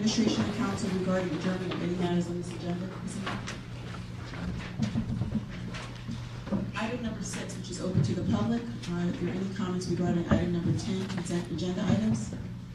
Administration and Council regarding adjournment of any matters on this agenda this evening. Item number 6, which is open to the public. Are there any comments regarding item number 10, consent agenda items?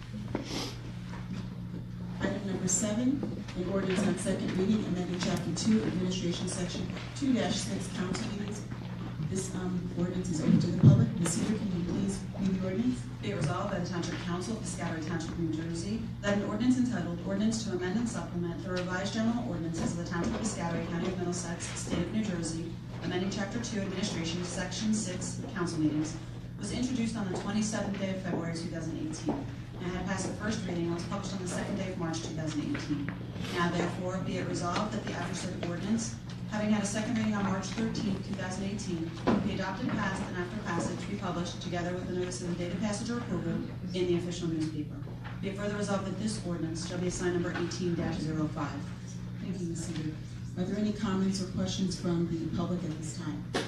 Item number 7, an ordinance on second reading, amending Chapter 2, Administration Section 2-6, Council meetings. This ordinance is open to the public. Ms. Seaver, can you please read the ordinance? Be it resolved by the Township Council of Piscataway Township, New Jersey, that an ordinance entitled Ordinance to Amend and Supplement the Revised General Ordinances of the Township of Piscataway, County of Middlesex, State of New Jersey, amending Chapter 2, Administration, Section 6, Council meetings, was introduced on the 27th day of February 2018, and had passed the first reading and was published on the 2nd day of March 2018. Now therefore, be it resolved that the aforesaid ordinance, having had a second reading on March 13, 2018, be adopted, passed, and after passage be published, together with the notice of the date of passage or approval, in the official newspaper. Be it further resolved that this ordinance shall be assigned number 18-05. Thank you, Ms. Seaver. Are there any comments or questions from the public at this time? Do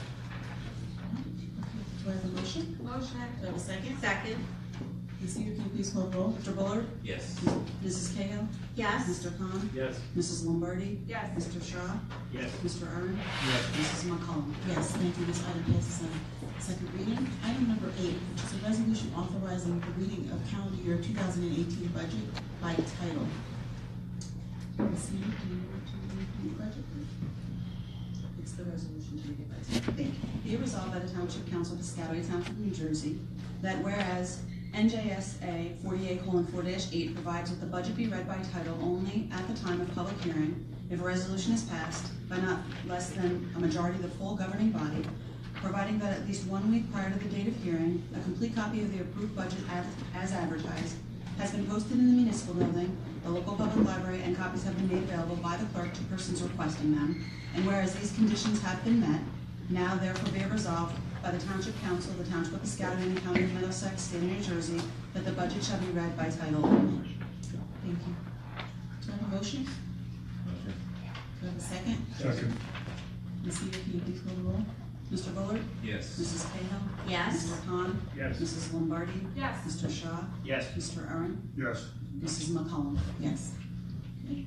I have a motion? Motion. Do I have a second? Second. Ms. Seaver, can you please call the roll? Mr. Bullard? Yes. Mrs. Cahill? Yes. Mr. Khan? Yes. Mrs. Lombardi? Yes. Mr. Shaw? Yes. Mr. Aaron? Yes. Mrs. McCollum? Yes, thank you. This item passes on second reading. Item number 8, which is a resolution authorizing the reading of calendar year 2018 budget by title. Ms. Seaver, can you read the budget, please? It's the resolution to read it by title. Thank you. Be it resolved by the Township Council of Piscataway Township, New Jersey, that whereas NJSA 48:4-8 provides that the budget be read by title only at the time of public hearing if a resolution is passed by not less than a majority of the full governing body, providing that at least 1 week prior to the date of hearing, a complete copy of the approved budget as advertised has been posted in the municipal building, the local public library, and copies have been made available by the clerk to persons requesting them. And whereas these conditions have been met, now therefore be it resolved by the Township Council of the Township of Piscataway and the County of Middlesex, State of New Jersey, that the budget shall be read by title only. Thank you. Do I have a motion? Motion. Do I have a second? Second. Ms. Seaver, can you please call the roll? Mr. Bullard? Yes. Mrs. Cahill? Yes. Mr. Khan? Yes. Mrs. Lombardi? Yes. Mr. Shaw? Yes. Mr. Aaron? Yes. Mrs. McCollum? Yes. Okay.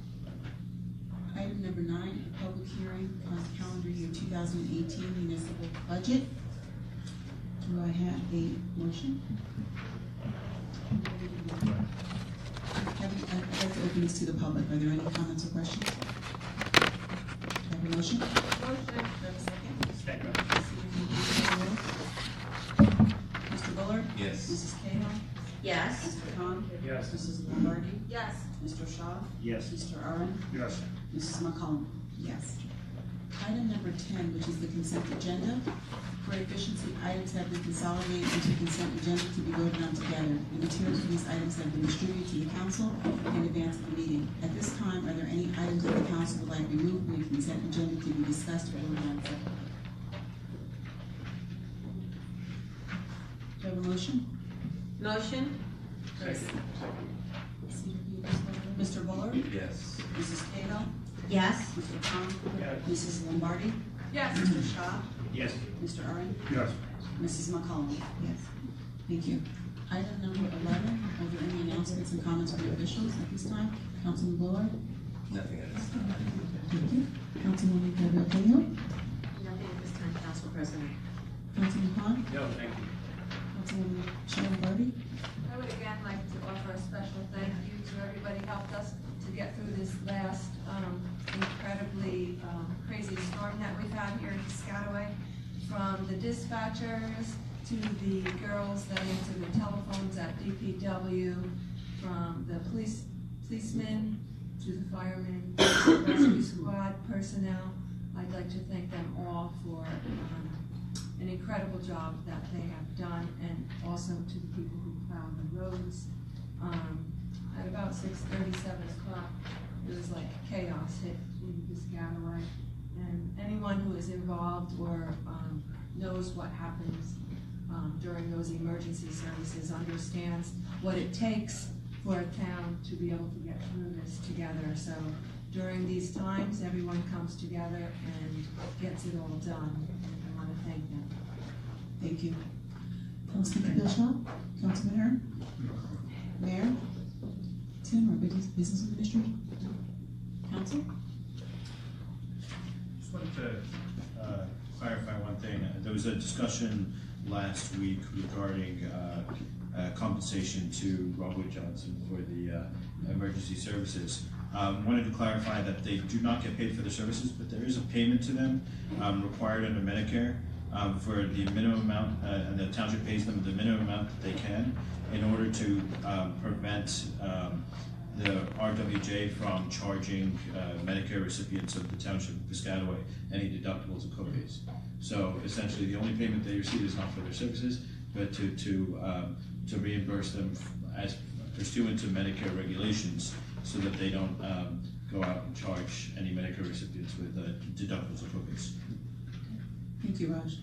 Item number 9, a public hearing on calendar year 2018 municipal budget. Do I have a motion? I'd like to open this to the public. Are there any comments or questions? Do I have a motion? Do I Motion. have a second? Second. Mr. Bullard? Yes. Mrs. Cahill? Yes. Mr. Khan? Yes. Mrs. Lombardi? Yes. Mr. Shaw? Yes. Mr. Aaron? Yes. Mrs. McCollum? Yes. Item number 10, which is the consent agenda. For efficiency, items have been consolidated into consent agenda to be voted on together. The materials for these items have been distributed to the council in advance of the meeting. At this time, are there any items that the council would like removed from the consent agenda to be discussed or voted on separately? Do I have a motion? Motion. Second. Mr. Bullard? Yes. Mrs. Cahill? Yes. Mr. Khan? Yes. Mrs. Lombardi? Yes. Mr. Shaw? Yes. Mr. Aaron? Yes. Mrs. McCollum? Yes. Thank you. Item number 11, are there any announcements and comments from the officials at this time? Councilman Bullard? Nothing at this time. Thank you. Councilwoman Gabrielle Cahill? Nothing at this time, Council President. Councilman Khan? No, thank you. Councilwoman Sharon Barty? I would again like to offer a special thank you to everybody who helped us to get through this last incredibly crazy storm that we've had here in Piscataway. From the dispatchers to the girls that answer the telephones at DPW, from the policemen to the firemen, the rescue squad personnel. I'd like to thank them all for an incredible job that they have done, and also to the people who plowed the roads. At about 6:30, 7 o'clock, it was like chaos hit in Piscataway, and anyone who is involved or knows what happens during those emergency services understands what it takes for a town to be able to get through this together. So during these times, everyone comes together and gets it all done, and I want to thank them. Thank you. Councilman Bilshaw? Councilman Aaron? Mayor? Tim, our business administrator? Council? Just wanted to clarify one thing. There was a discussion last week regarding compensation to Rob Wood Johnson for the emergency services. Wanted to clarify that they do not get paid for the services, but there is a payment to them required under Medicare for the minimum amount, and the township pays them the minimum amount that they can in order to prevent the RWJ from charging Medicare recipients of the township of Piscataway any deductibles and co-pays. So essentially, the only payment they receive is not for their services, but to reimburse them as pursuant to Medicare regulations, so that they don't go out and charge any Medicare recipients with deductibles and co-pays. Thank you, Raj.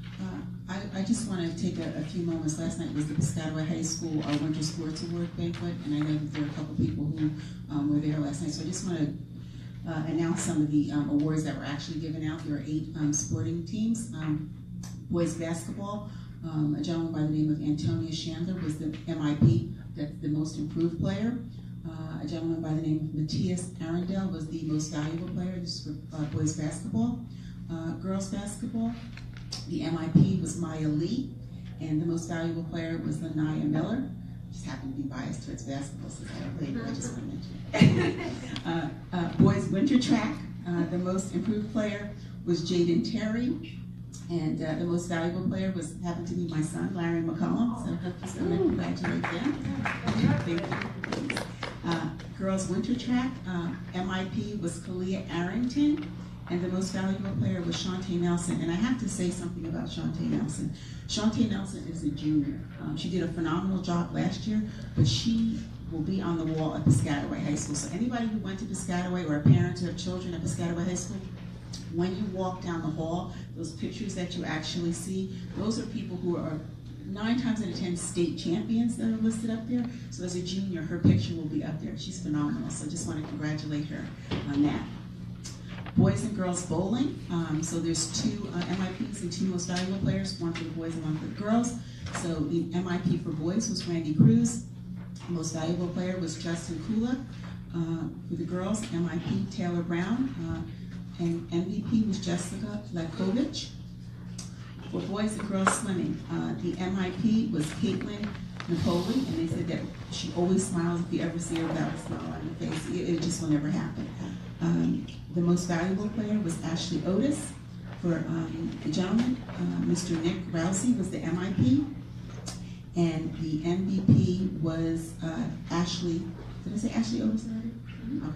I just want to take a few moments. Last night was the Piscataway High School Winter Sports Award banquet, and I know that there are a couple people who were there last night. So I just want to announce some of the awards that were actually given out. There are 8 sporting teams. Boys basketball, a gentleman by the name of Antonia Chandler was the MIP, that's the most improved player. A gentleman by the name of Matthias Arundel was the most valuable player. This is for boys basketball. Girls basketball, the MIP was Maya Lee, and the most valuable player was Lanaya Miller. Just happened to be biased towards basketball since I don't play, but I just want to mention it. Boys winter track, the most improved player was Jaden Terry, and the most valuable player happened to be my son, Larry McCollum. So I just want to congratulate them. Thank you. Girls winter track, MIP was Kalia Arrington, and the most valuable player was Shantae Nelson. And I have to say something about Shantae Nelson. Shantae Nelson is a junior. She did a phenomenal job last year, but she will be on the wall at Piscataway High School. So anybody who went to Piscataway or parents who have children at Piscataway High School, when you walk down the hall, those pictures that you actually see, those are people who are 9 times out of 10 state champions that are listed up there. So as a junior, her picture will be up there. She's phenomenal. So just want to congratulate her on that. Boys and girls bowling. So there's 2 MIPs and 2 most valuable players, one for the boys and one for the girls. So the MIP for boys was Randy Cruz. The most valuable player was Justin Kula. For the girls, MIP Taylor Brown. And MVP was Jessica Lekovich. For boys and girls swimming, the MIP was Caitlin Napoli, and they said that she always smiles if you ever see her without a smile on her face. It just will never happen. The most valuable player was Ashley Otis. For the gentleman, Mr. Nick Rousey was the MIP, and the MVP was Ashley. Did I say Ashley Otis already? Okay.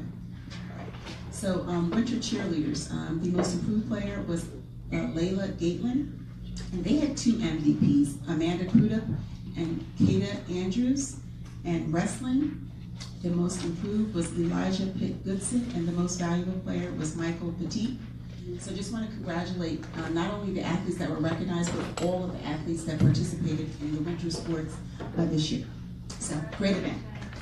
So winter cheerleaders, the most improved player was Layla Gatelin, and they had 2 MVPs, Amanda Crudup and Kata Andrews. And wrestling, the most improved was Elijah Pitt Goodson, and the most valuable player was Michael Petit. So just want to congratulate not only the athletes that were recognized, but all of the athletes that participated in the winter sports this year. So great event.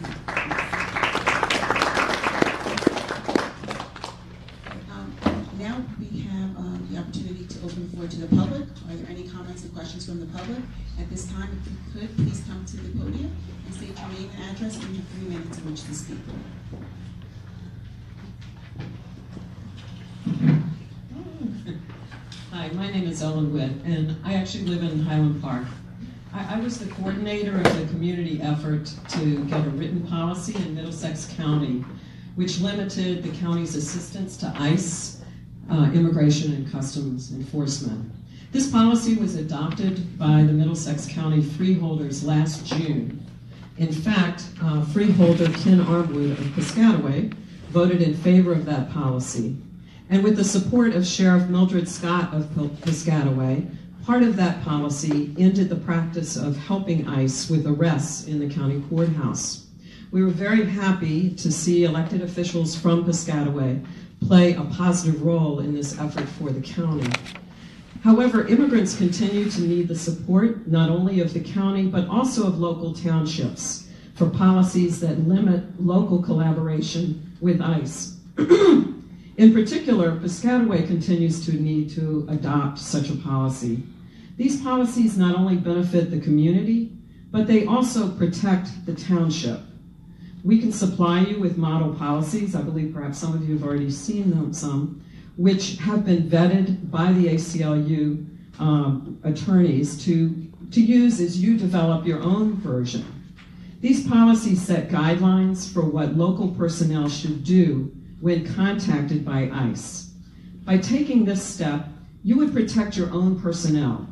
Now we have the opportunity to open the floor to the public. Are there any comments or questions from the public? At this time, if you could, please come to the podium and state your name and address, and you have 3 minutes in which to speak. Hi, my name is Ellen Witt, and I actually live in Highland Park. I was the coordinator of the community effort to get a written policy in Middlesex County, which limited the county's assistance to ICE, Immigration and Customs Enforcement. This policy was adopted by the Middlesex County freeholders last June. In fact, freeholder Ken Armwood of Piscataway voted in favor of that policy. And with the support of Sheriff Mildred Scott of Piscataway, part of that policy ended the practice of helping ICE with arrests in the county courthouse. We were very happy to see elected officials from Piscataway play a positive role in this effort for the county. However, immigrants continue to need the support not only of the county, but also of local townships for policies that limit local collaboration with ICE. In particular, Piscataway continues to need to adopt such a policy. These policies not only benefit the community, but they also protect the township. We can supply you with model policies. I believe perhaps some of you have already seen them, some, which have been vetted by the ACLU attorneys to use as you develop your own version. These policies set guidelines for what local personnel should do when contacted by ICE. By taking this step, you would protect your own personnel,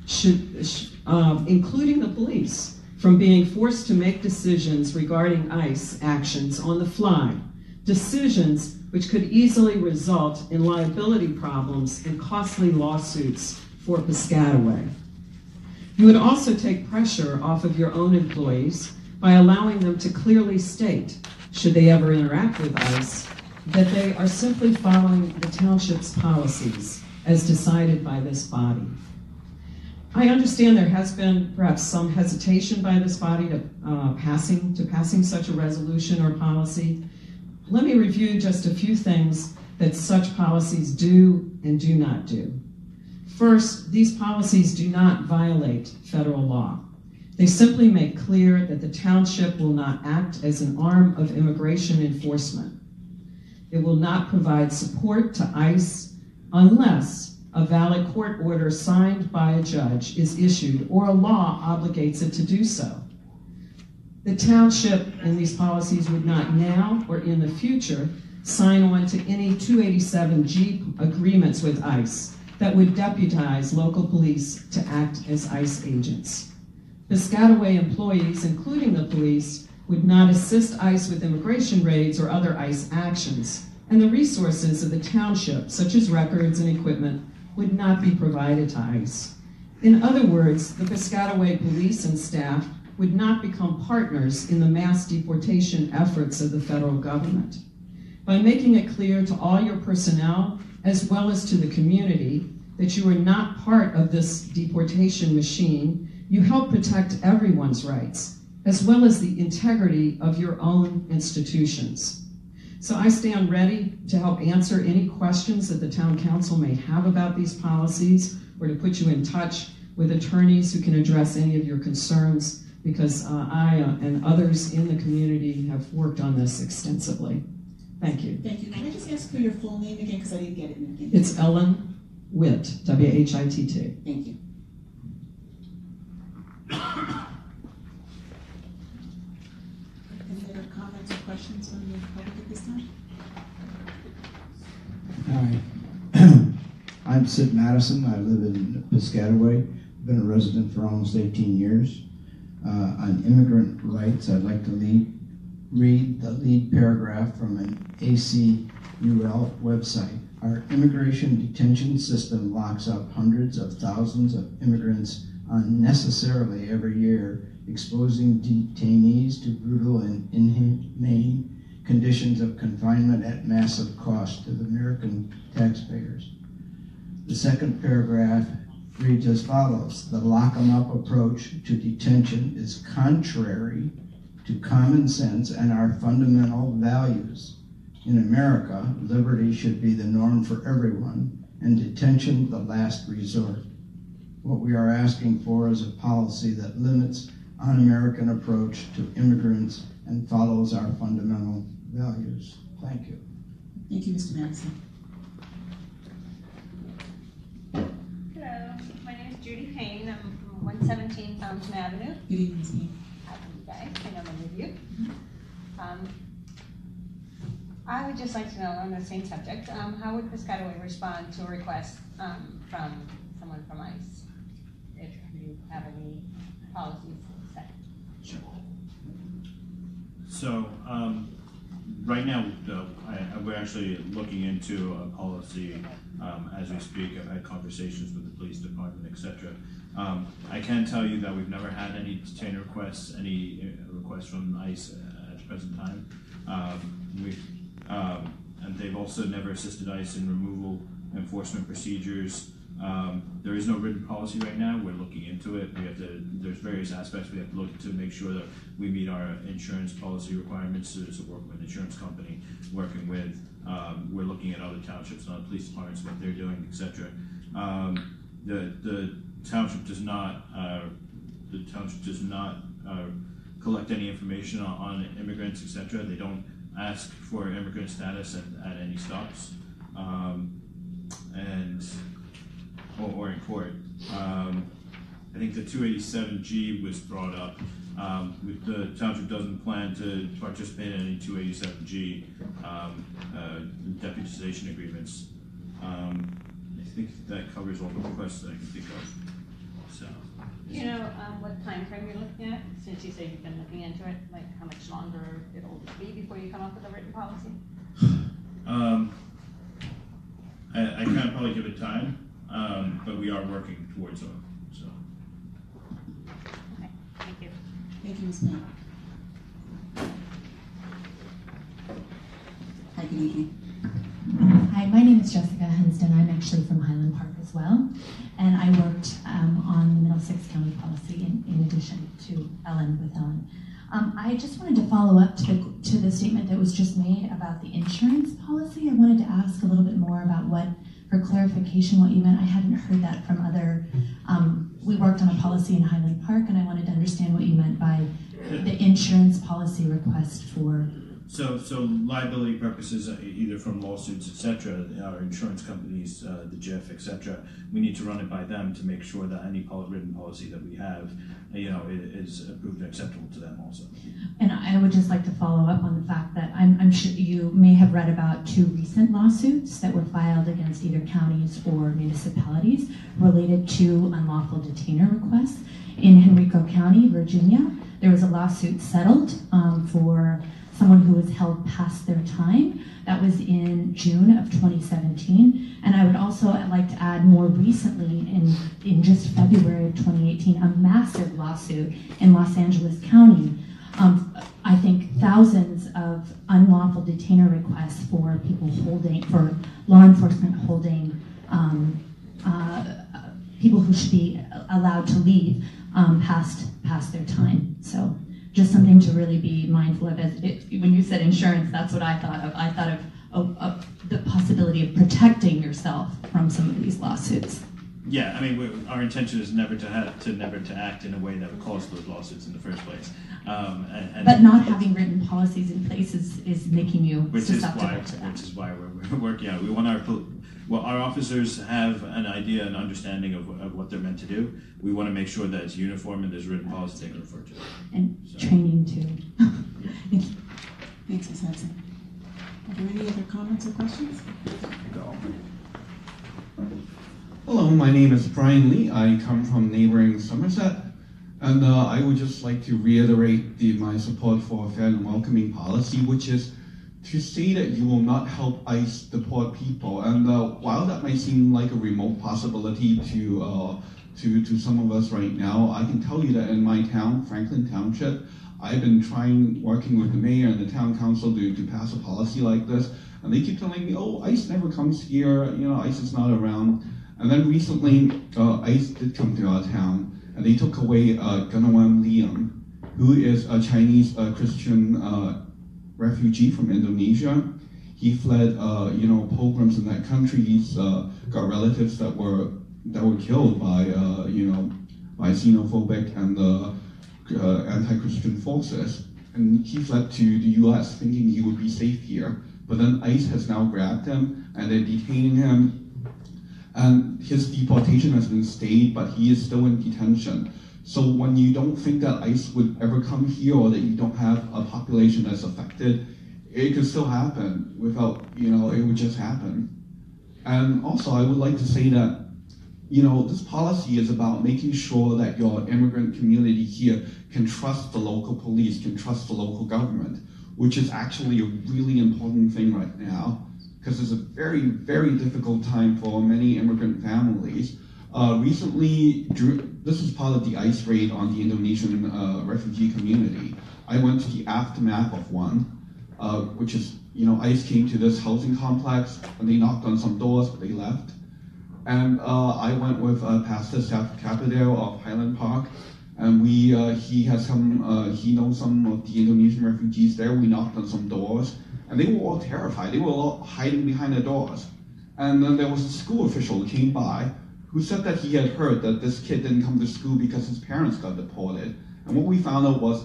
including the police, from being forced to make decisions regarding ICE actions on the fly, decisions which could easily result in liability problems and costly lawsuits for Piscataway. You would also take pressure off of your own employees by allowing them to clearly state, should they ever interact with ICE, that they are simply following the township's policies as decided by this body. I understand there has been perhaps some hesitation by this body to passing such a resolution or policy. Let me review just a few things that such policies do and do not do. First, these policies do not violate federal law. They simply make clear that the township will not act as an arm of immigration enforcement. It will not provide support to ICE unless a valid court order signed by a judge is issued or a law obligates it to do so. The township and these policies would not now or in the future sign on to any 287G agreements with ICE that would deputize local police to act as ICE agents. Piscataway employees, including the police, would not assist ICE with immigration raids or other ICE actions, and the resources of the township, such as records and equipment, would not be provided to ICE. In other words, the Piscataway police and staff would not become partners in the mass deportation efforts of the federal government. By making it clear to all your personnel, as well as to the community, that you are not part of this deportation machine, you help protect everyone's rights, as well as the integrity of your own institutions. So I stand ready to help answer any questions that the town council may have about these policies, or to put you in touch with attorneys who can address any of your concerns, because I and others in the community have worked on this extensively. Thank you. Thank you. Can I just ask for your full name again, because I didn't get it in the beginning? It's Ellen Witt, W-H-I-T-T. Thank you. Any other comments or questions from the public at this time? Hi, I'm Sid Madison. I live in Piscataway. Been a resident for almost 18 years. On immigrant rights, I'd like to read the lead paragraph from an ACUL website. Our immigration detention system locks up hundreds of thousands of immigrants unnecessarily every year, exposing detainees to brutal and inhumane conditions of confinement at massive cost to the American taxpayers. The second paragraph reads as follows: the lock-em-up approach to detention is contrary to common sense and our fundamental values. In America, liberty should be the norm for everyone, and detention the last resort. What we are asking for is a policy that limits un-American approach to immigrants and follows our fundamental values. Thank you. Thank you, Mr. Madison. Hello, my name is Judy Payne. I'm from 117 Fountain Avenue. Good evening, Steve. How are you guys? I know many of you. I would just like to know, on the same subject, how would Piscataway respond to a request from someone from ICE, if you have any policies set? Sure. So, right now, we're actually looking into a policy as we speak. I've had conversations with the police department, etc. I can tell you that we've never had any detainer requests, any requests from ICE at the present time. And they've also never assisted ICE in removal enforcement procedures. There is no written policy right now. We're looking into it. There's various aspects we have to look into to make sure that we meet our insurance policy requirements. So there's a work with an insurance company, working with, we're looking at other townships and other police departments, what they're doing, etc. The township does not collect any information on immigrants, etc. They don't ask for immigrant status at any stops, or in court. I think the 287G was brought up. The township doesn't plan to participate in any 287G deputization agreements. I think that covers all the requests that I can think of. So. Do you know what time frame you're looking at? Since you say you've been looking into it, like how much longer it'll be before you come up with a written policy? I can't probably give it time, but we are working towards it. So. Okay, thank you. Thank you, Ms. May. Hi, good evening. Hi, my name is Jessica Henston. I'm actually from Highland Park as well. And I worked on the Middlesex County policy in addition to Ellen with Ellen. I just wanted to follow up to the statement that was just made about the insurance policy. I wanted to ask a little bit more about for clarification, what you meant. I hadn't heard that from other, we worked on a policy in Highland Park, and I wanted to understand what you meant by the insurance policy request for. So liability purposes, either from lawsuits, etc., our insurance companies, the JIF, etc., we need to run it by them to make sure that any written policy that we have, is approved and acceptable to them also. And I would just like to follow up on the fact that I'm sure you may have read about 2 recent lawsuits that were filed against either counties or municipalities related to unlawful detainer requests. In Henrico County, Virginia, there was a lawsuit settled for someone who was held past their time. That was in June of 2017. And I would also like to add more recently, in just February of 2018, a massive lawsuit in Los Angeles County. I think thousands of unlawful detainer requests for law enforcement holding people who should be allowed to leave past their time. So just something to really be mindful of. When you said insurance, that's what I thought of. I thought of the possibility of protecting yourself from some of these lawsuits. Yeah, I mean, our intention is never to act in a way that would cause those lawsuits in the first place. But not having written policies in place is making you susceptible to that. Which is why we're working on it. We want our officers have an idea and understanding of what they're meant to do. We want to make sure that it's uniform and there's written policy they can refer to. And training too. Thank you. Thanks, Ms. Hudson. Are there any other comments or questions? Hello, my name is Brian Lee. I come from neighboring Somerset, and I would just like to reiterate my support for a fair and welcoming policy, which is to say that you will not help ICE deport people. And while that might seem like a remote possibility to some of us right now, I can tell you that in my town, Franklin Township, I've been working with the mayor and the town council to pass a policy like this, and they keep telling me, oh, ICE never comes here, ICE is not around. And then recently, ICE did come to our town, and they took away Gunawan Liam, who is a Chinese Christian refugee from Indonesia. He fled, pogroms in that country. He's got relatives that were killed by, by xenophobic and anti-Christian forces. And he fled to the U.S. thinking he would be safe here. But then ICE has now grabbed him, and they're detaining him. And his deportation has been stayed, but he is still in detention. So when you don't think that ICE would ever come here, or that you don't have a population that's affected, it could still happen without, it would just happen. And also I would like to say that, this policy is about making sure that your immigrant community here can trust the local police, can trust the local government, which is actually a really important thing right now, because it's a very, very difficult time for many immigrant families. Recently, this was part of the ICE raid on the Indonesian refugee community. I went to the aftermath of one, which is, ICE came to this housing complex, and they knocked on some doors, but they left. And I went with Pastor Seth Capidale of Highland Park, and he knows some of the Indonesian refugees there. We knocked on some doors, and they were all terrified. They were all hiding behind the doors. And then there was a school official who came by who said that he had heard that this kid didn't come to school because his parents got deported. And what we found out was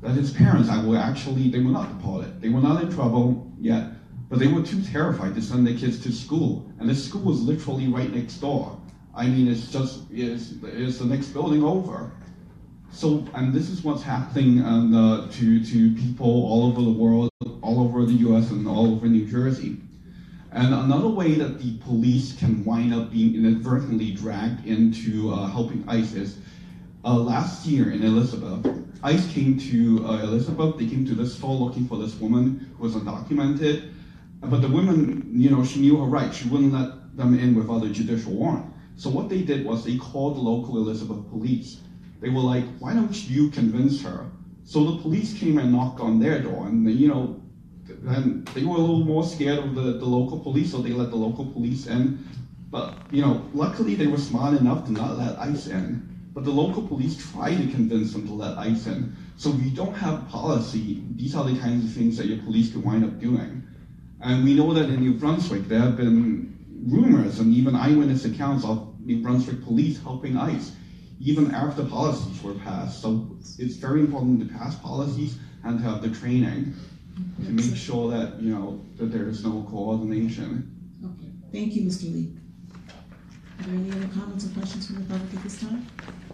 that his parents they were not deported. They were not in trouble yet, but they were too terrified to send their kids to school. And the school was literally right next door. I mean, it's the next building over. So, and this is what's happening to people all over the world, all over the US and all over New Jersey. And another way that the police can wind up being inadvertently dragged into helping ICE is, last year in Elizabeth, ICE came to Elizabeth, they came to this store looking for this woman who was undocumented, but the woman, she knew her rights, she wouldn't let them in without a judicial warrant. So what they did was they called the local Elizabeth police. They were like, why don't you convince her? So the police came and knocked on their door, and then they were a little more scared of the local police, so they let the local police in. But luckily they were smart enough to not let ICE in. But the local police tried to convince them to let ICE in. So if you don't have policy, these are the kinds of things that your police could wind up doing. And we know that in New Brunswick there have been rumors and even eyewitness accounts of New Brunswick police helping ICE, even after policies were passed. So it's very important to pass policies and to have the training to make sure that, that there is no coordination. Okay, thank you, Mr. Lee. Are there any other comments or questions from the public at this time?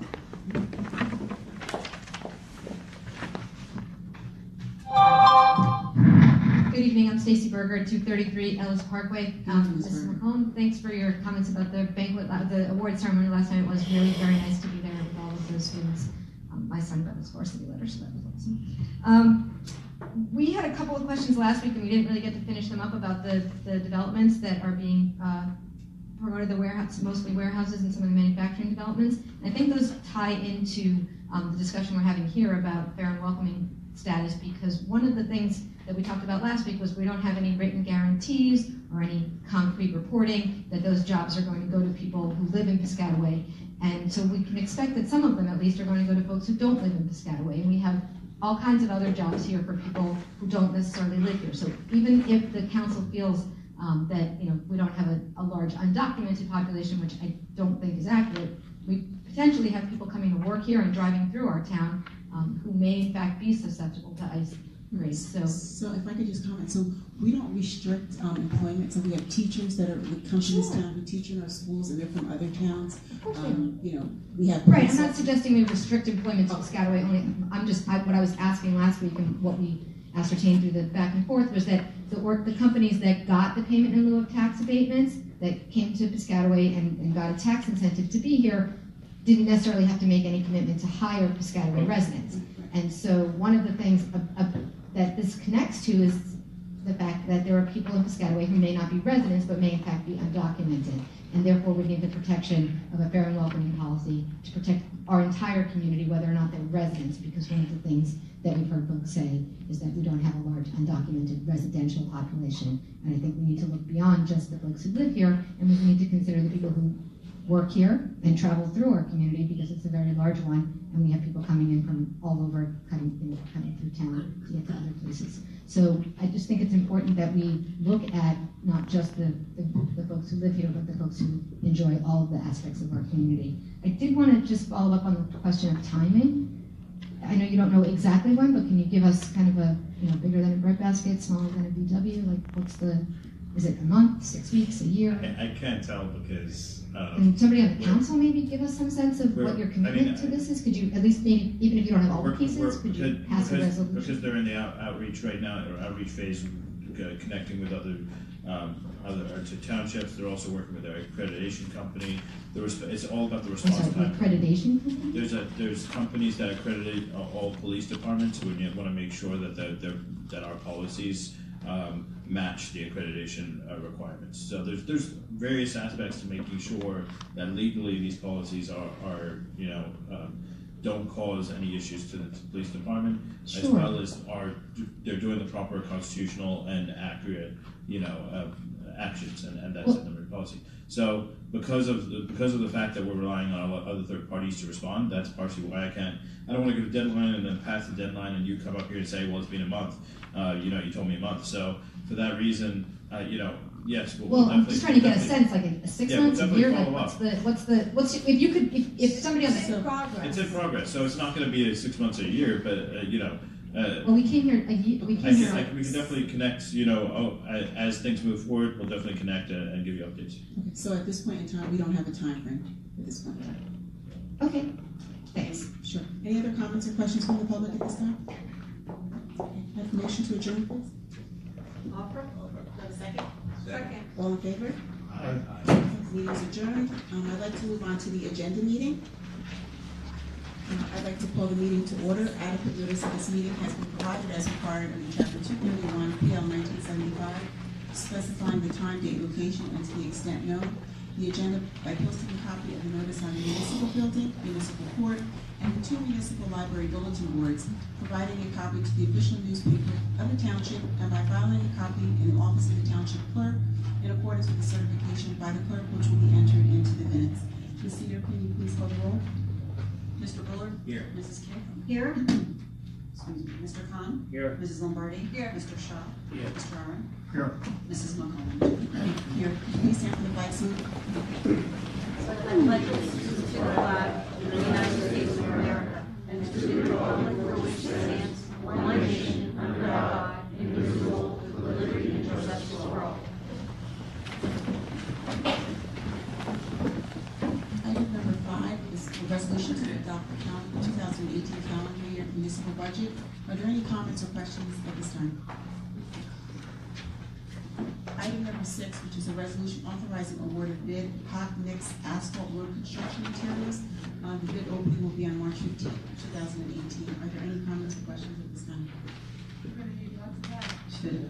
Good evening, I'm Stacy Berger, 233 Ellis Parkway. Mrs. McComb, thanks for your comments about the banquet, the award ceremony last night. It was really very nice to be there with all of those students. My son got his varsity letter, so that was awesome. We had a couple of questions last week, and we didn't really get to finish them up about the developments that are being promoted, the warehouse, mostly warehouses and some of the manufacturing developments. And I think those tie into the discussion we're having here about fair and welcoming status, because one of the things that we talked about last week was we don't have any written guarantees or any concrete reporting that those jobs are going to go to people who live in Piscataway. And so we can expect that some of them at least are going to go to folks who don't live in Piscataway. And we have all kinds of other jobs here for people who don't necessarily live here. So even if the council feels that we don't have a large undocumented population, which I don't think is accurate, we potentially have people coming to work here and driving through our town who may in fact be susceptible to ICE raids. So if I could just comment, so we don't restrict employment. So we have teachers that come to this town who teach in our schools, and they're from other towns. We have right. I'm not suggesting we restrict employment to Piscataway only. What I was asking last week and what we ascertained through the back and forth was that the companies that got the payment in lieu of tax abatements that came to Piscataway and got a tax incentive to be here didn't necessarily have to make any commitment to hire Piscataway residents. And so one of the things that this connects to is the fact that there are people in Piscataway who may not be residents but may in fact be undocumented. And therefore we need the protection of a fair and welcoming policy to protect our entire community, whether or not they're residents, because one of the things that we've heard folks say is that we don't have a large undocumented residential population. And I think we need to look beyond just the folks who live here, and we need to consider the people who work here and travel through our community, because it's a very large one, and we have people coming in from all over, coming through town to get to other places. So I just think it's important that we look at not just the folks who live here, but the folks who enjoy all of the aspects of our community. I did want to just follow up on the question of timing. I know you don't know exactly when, but can you give us kind of a, bigger than a breadbasket, smaller than a VW? Like is it a month, 6 weeks, a year? I can't tell because Can somebody on the council maybe give us some sense of what your commitment to this is? Could you at least maybe, even if you don't have all the pieces, could you pass a resolution? Because they're in the outreach right now, or outreach phase, connecting with other townships. They're also working with their accreditation company. It's all about the response time. Accreditation company? There's companies that accredit all police departments who want to make sure that our policies match the accreditation requirements. So there's various aspects to making sure that legally these policies are don't cause any issues to the police department, sure, as well as they're doing the proper constitutional and accurate actions, and that's the number policy. So because of the fact that we're relying on other third parties to respond, that's partially why I don't want to give a deadline and then pass the deadline and you come up here and say, well, it's been a month. You told me a month. So for that reason, yes. Well, I'm just trying to get a sense, like a 6 months, a year, like if somebody on It's in progress. It's in progress. So it's not going to be 6 months or a year, but Well, we came here, we came here. We can definitely connect, as things move forward, we'll definitely connect and give you updates. Okay, so at this point in time, we don't have a time frame at this point in time. Okay, thanks. Sure. Any other comments or questions from the public at this time? Okay, have a motion to adjourn, please. Offer? Have a second? Second. All in favor? Meeting is adjourned. I'd like to move on to the agenda meeting. I'd like to call the meeting to order. Adequate notice of this meeting has been provided as required under Chapter 231 PL 1975, specifying the time, date, location, and to the extent known. The agenda by posting a copy of the notice on the municipal building, municipal court, and the 2 municipal library bulletin boards, providing a copy to the official newspaper of the township, and by filing a copy in the office of the township clerk in accordance with the certification by the clerk, which will be entered into the minutes. Ms. Cedar, can you please call the roll? Mr. Bullard? Here. Mrs. Kim? Here. Excuse me. Mr. Khan? Here. Mrs. Lombardi? Here. Mr. Shaw? Here. Mr. Aaron? Here. Mrs. Mulholland? Here. Please stand for the flag salute. I pledge allegiance to the flag of the United States of America and to the republic for which it stands, one nation, under God, indivisible, with liberty and justice for all. Item number 5 is a resolution to adopt the 2018 calendar year municipal budget. Are there any comments or questions at this time? Item number 6, which is a resolution authorizing award of bid hot mix asphalt road construction materials. The bid opening will be on March 15, 2018. Are there any comments or questions at this time? We're gonna need lots of that.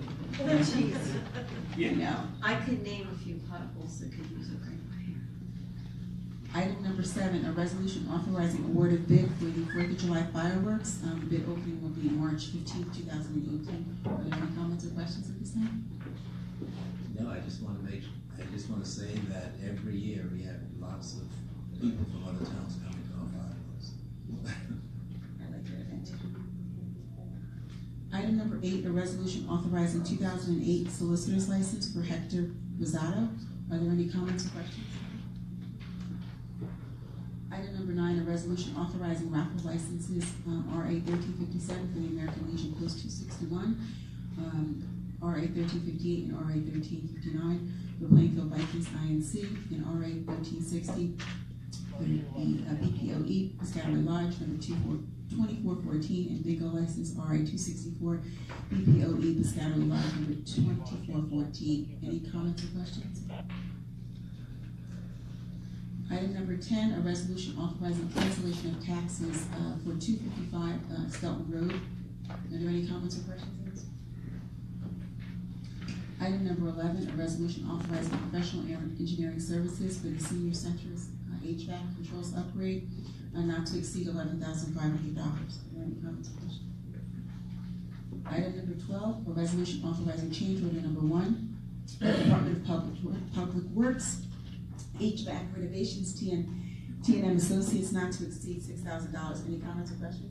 No. I could name a few potholes that could use a great repair. Item number 7, a resolution authorizing award of bid for the 4th of July fireworks. The bid opening will be March 15, 2018. Are there any comments or questions at this time? No, I just want to say that every year we have lots of people from other towns coming to our fireworks. I like that event. Item number 8, a resolution authorizing 2008 solicitor's license for Hector Rosado. Are there any comments or questions? Item number 9, a resolution authorizing raffle licenses, RA 1357 for the American Legion Post 261, RA 1358 and RA 1359 for Plainfield Vikings INC, and RA 1360 for the BPOE Piscataway Lodge number 2414, and bingo license RA 264 BPOE Piscataway Lodge number 2414. Any comments or questions? Item number 10, a resolution authorizing cancellation of taxes for 255 Skelton Road. Are there any comments or questions on this? Item number 11, a resolution authorizing professional engineering services for the senior center's HVAC controls upgrade, not to exceed $11,500. Are there any comments or questions? Item number 12, a resolution authorizing change order number 1, Department of Public Works, HVAC renovations, T&M Associates, not to exceed $6,000. Any comments or questions?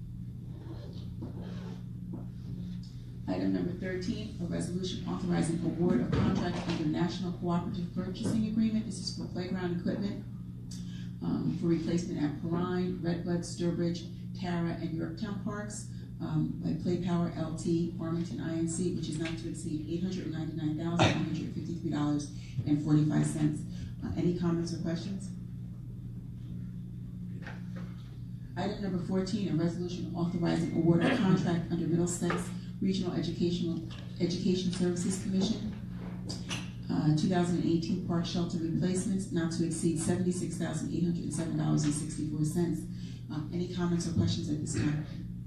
Item number 13, a resolution authorizing award of contract under National Cooperative Purchasing Agreement. This is for playground equipment for replacement at Perrine, Redbud, Sturbridge, Tara, and Yorktown Parks by Play Power LT, Farmington INC, which is not to exceed $899,153.45. Any comments or questions? Item number 14, a resolution authorizing award of contract under Middlesex Regional Education Services Commission, 2018 park shelter replacements, not to exceed $76,807.64. Any comments or questions at this time?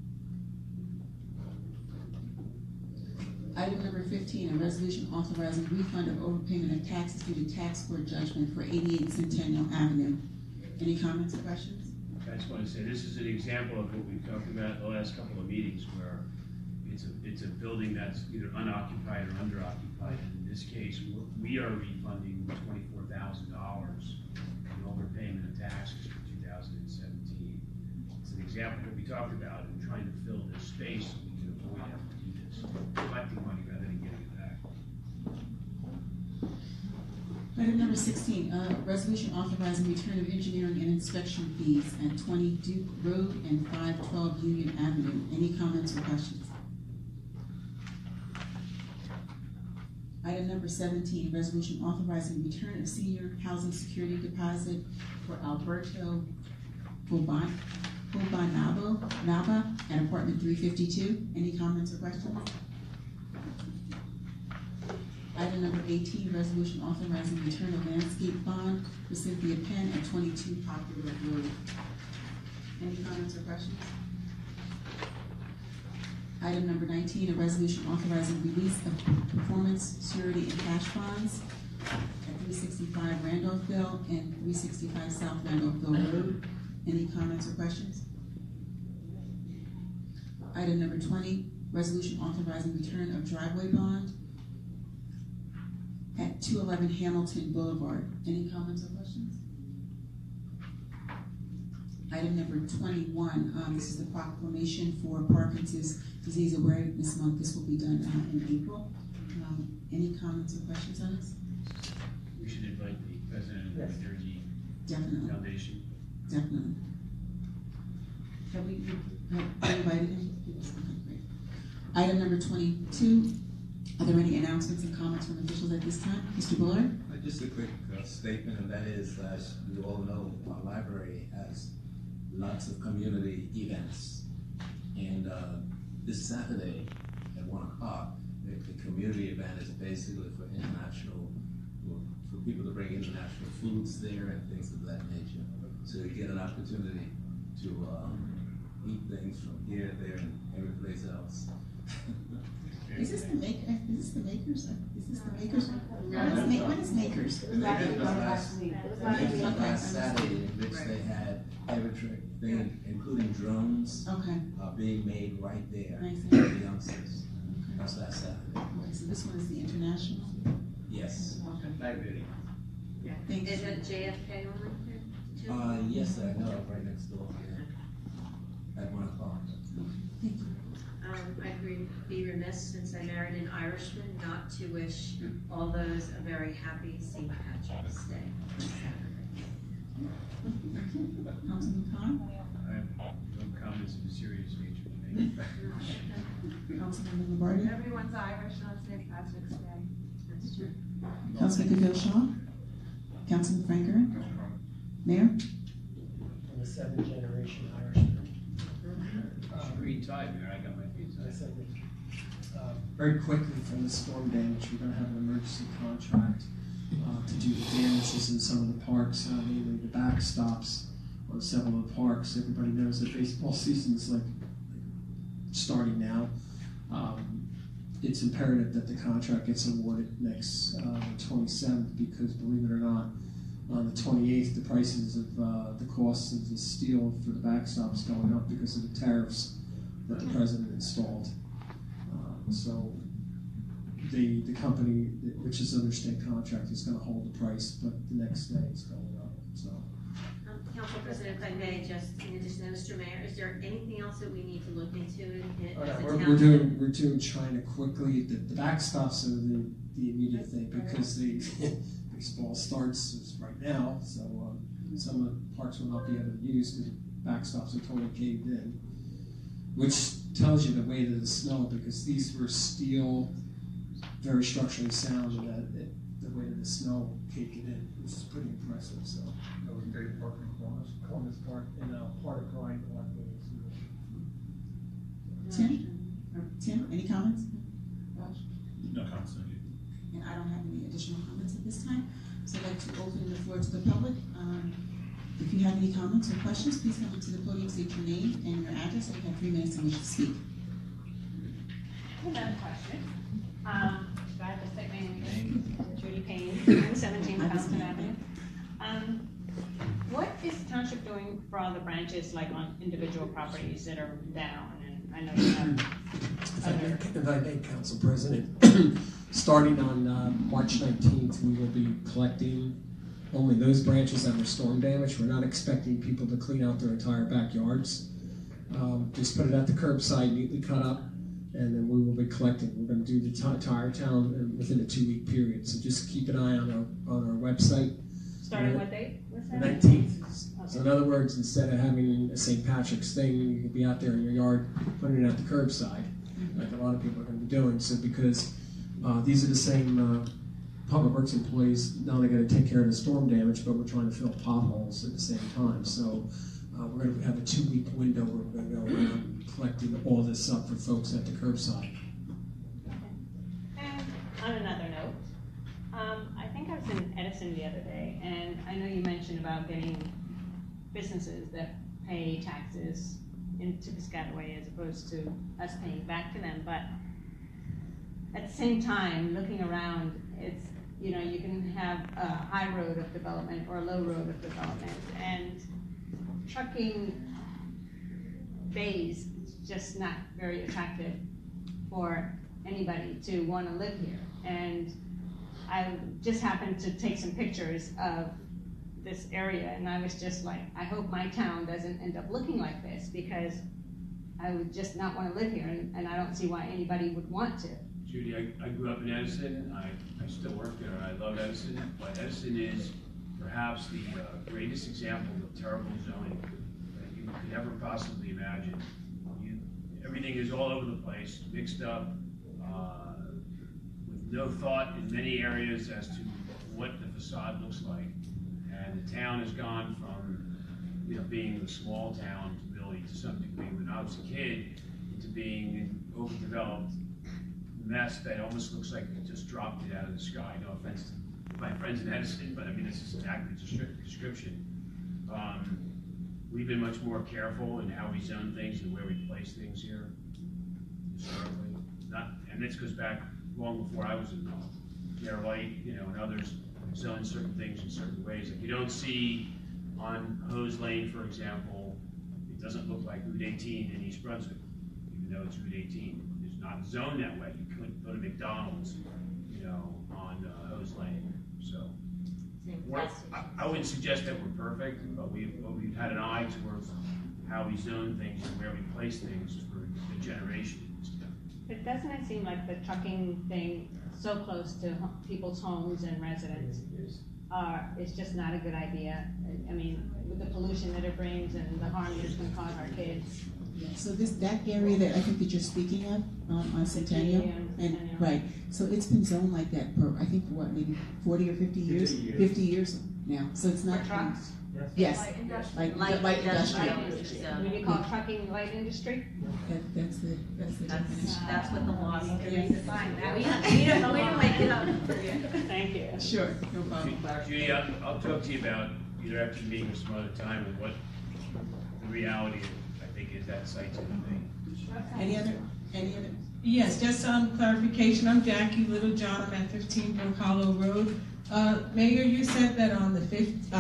Item number 15, a resolution authorizing refund of overpayment of taxes due to tax court judgment for 88 Centennial Avenue. Any comments or questions? I just want to say this is an example of what we've talked about the last couple of meetings, where it's a building that's either unoccupied or underoccupied. And in this case, we are refunding $24,000 in overpayment of taxes for 2017. It's an example of what we talked about in trying to fill this space so we can avoid having to do this, collecting money rather than getting it back. Item number 16, resolution authorizing return of engineering and inspection fees at 20 Duke Road and 512 Union Avenue. Any comments or questions? Item number 17, resolution authorizing return of senior housing security deposit for Alberto Nava at apartment 352. Any comments or questions? Item number 18, resolution authorizing return of landscape bond for Cynthia Penn at 22 Popular Road. Any comments or questions? Item number 19, a resolution authorizing release of performance, surety, and cash bonds at 365 Randolphville and 365 South Randolphville Road. Any comments or questions? Item number 20, resolution authorizing return of driveway bond at 211 Hamilton Boulevard. Any comments or questions? Item number 21, this is the proclamation for Parkinson's Disease Awareness Month. This will be done in April. Any comments or questions on this? We should invite the president of the New Jersey Definitely. Foundation. Definitely. Have we invited him? Okay, great. Item number 22, are there any announcements and comments from officials at this time? Mr. Bullard? Just a quick statement, and that is, as you all know, our library has lots of community events. And this Saturday at 1 o'clock, the community event is basically for for people to bring international foods there and things of that nature. So you get an opportunity to eat things from here, there, and every place else. Is this the makers? Is this the makers? When is makers? Makers was last Saturday, in which they had everything, including drones, being made right there for the youngsters. That's last Saturday. Okay, so this one is the international? Yes. Okay. Yeah. Thank you. Is it JFK on it? Yes, I know, right next door, yeah. At 1 o'clock. Thank you. I'd be remiss, since I married an Irishman, not to wish all those a very happy St. Patrick's Day on Saturday. Councilman Khan? I have no comments of a serious nature to make. Councilman Lombardi? Everyone's Irish on St. Patrick's Day. That's true. Councilman Goodell Shaw? Councilman Frank Guerin? Mayor? I'm a seventh-generation Irishman. Green tie, Mayor, I got my green tie. Very quickly from the storm damage, we're going to have an emergency contract to do the damages in some of the parks, namely the backstops on several of the parks. Everybody knows that baseball season is like starting now. It's imperative that the contract gets awarded next 27th, because believe it or not, on the 28th, the prices of the costs of the steel for the backstops going up because of the tariffs that the president installed. So the company, which is under state contract, is going to hold the price, but the next day it's going up. So. Council President, if I may, just in addition to Mr. Mayor, is there anything else that we need to look into as a town? We're doing China quickly. The backstops are the immediate thing, because the baseball starts right now, so some of the parks will not be able to use because backstops are totally caved in, which tells you the weight of the snow, because these were steel, very structurally sound, and that the weight of the snow caked it in, which is pretty impressive. So that was a great park in Columbus Park, and part of Grind Park. Tim, any comments? No comments, thank you. And I don't have any additional comments at this time, so I'd like to open the floor to the public. If you have any comments or questions, please come to the podium, state your name and your address, and you have 3 minutes in which to speak. Another question. Do I have to state my name? Judy Payne, 17 Fountain Avenue. What is the township doing for all the branches, like on individual properties that are down? And I know you have other. If I may, Council President, starting on March 19th, we will be collecting only those branches that were storm damaged. We're not expecting people to clean out their entire backyards. Just put it at the curbside, neatly cut up, and then we will be collecting. We're going to do the entire town within a 2-week period. So just keep an eye on our website. Starting what date? What's The that? 19th. So in other words, instead of having a St. Patrick's thing, you could be out there in your yard putting it at the curbside, like a lot of people are going to be doing. So because these are the same public works employees, not only going to take care of the storm damage, but we're trying to fill potholes at the same time. So we're going to have a 2-week window where we're going to go around collecting all this up for folks at the curbside. And on another note, I think I was in Edison the other day, and I know you mentioned about getting businesses that pay taxes into Piscataway as opposed to us paying back to them, but at the same time, looking around, it's, you know, you can have a high road of development or a low road of development, and trucking bays is just not very attractive for anybody to want to live here. And I just happened to take some pictures of this area, and I was just like, I hope my town doesn't end up looking like this, because I would just not want to live here, and I don't see why anybody would want to. Judy, I grew up in Edison. I still work there. I love Edison, but Edison is perhaps the greatest example of terrible zoning that you could ever possibly imagine. Everything is all over the place, mixed up, with no thought in many areas as to what the facade looks like. And the town has gone from, you know, being a small town really to some degree when I was a kid into being an overdeveloped mess that almost looks like it just dropped it out of the sky. No offense to my friends in Edison, but I mean, this is an accurate description. We've been much more careful in how we zone things and where we place things here historically. And this goes back long before I was involved. Mayor Light, you know, and others zone certain things in certain ways. Like you don't see on Hose Lane, for example, it doesn't look like Route 18 in East Brunswick, even though it's Route 18. It's not zoned that way. You couldn't go to McDonald's, you know, on Hose Lane. So I wouldn't suggest that we're perfect, but we've had an eye towards how we zone things and where we place things for the generation. But doesn't it seem like the trucking thing so close to people's homes and residents is just not a good idea? I mean, with the pollution that it brings and the harm that it's going to cause our kids. Yeah, so that area that I think that you're speaking of on Centennial, and right, so it's been zoned like that for I think for what, maybe 40 or 50 years? 50 years now. So it's not trucks. Yes, Light light industrial. Would you call trucking light industry? That's the definition. That's what the law is. Fine. We don't make it up. Thank you. Sure, no problem. Judy, I'll talk to you about either after the meeting or some other time and what the reality I think is that site's going to be. Any other? Yes, just some clarification. I'm Jackie Littlejohn. I'm at 15 Brook Hollow Road. Mayor, you said that on the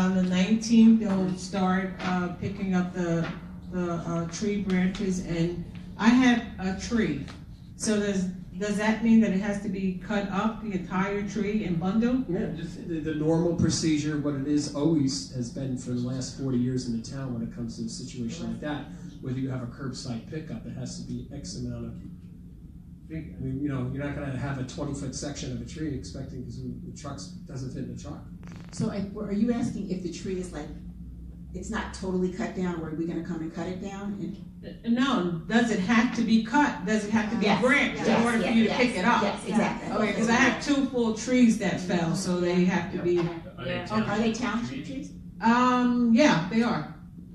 19th they'll start picking up the tree branches, and I have a tree. So does that mean that it has to be cut up, the entire tree, and bundled? Yeah, just the normal procedure, what it is always has been for the last 40 years in the town when it comes to a situation like that. Whether you have a curbside pickup, it has to be X amount of feet. I mean, you know, you're not going to have a 20-foot section of a tree expecting because the truck doesn't fit in the truck. So are you asking if the tree is like, it's not totally cut down, or are we going to come and cut it down? No, does it have to be cut? Does it have to be branched in order for you to pick it up? Yes, exactly. Okay, because I have 2 full trees that fell, so they have to be. Are they township trees? Yeah, they are.